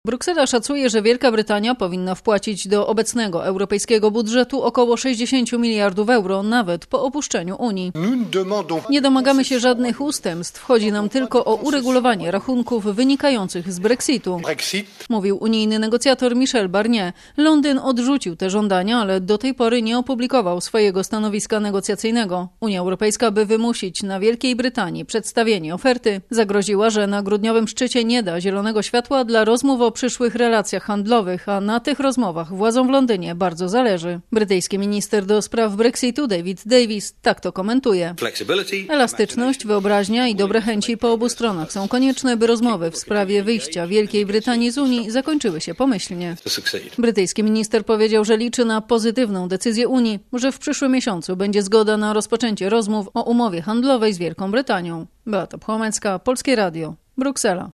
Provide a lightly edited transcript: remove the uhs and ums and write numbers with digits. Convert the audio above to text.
Bruksela szacuje, że Wielka Brytania powinna wpłacić do obecnego europejskiego budżetu około 60 miliardów euro, nawet po opuszczeniu Unii. Nie domagamy się żadnych ustępstw, chodzi nam tylko o uregulowanie rachunków wynikających z Brexitu, mówił unijny negocjator Michel Barnier. Londyn odrzucił te żądania, ale do tej pory nie opublikował swojego stanowiska negocjacyjnego. Unia Europejska, by wymusić na Wielkiej Brytanii przedstawienie oferty, zagroziła, że na grudniowym szczycie nie da zielonego światła dla rozmów o przyszłych relacjach handlowych, a na tych rozmowach władzom w Londynie bardzo zależy. Brytyjski minister do spraw Brexitu David Davis tak to komentuje. Elastyczność, wyobraźnia i dobre chęci po obu stronach są konieczne, by rozmowy w sprawie wyjścia Wielkiej Brytanii z Unii zakończyły się pomyślnie. Brytyjski minister powiedział, że liczy na pozytywną decyzję Unii, że w przyszłym miesiącu będzie zgoda na rozpoczęcie rozmów o umowie handlowej z Wielką Brytanią. Beata Pchomecka, Polskie Radio, Bruksela.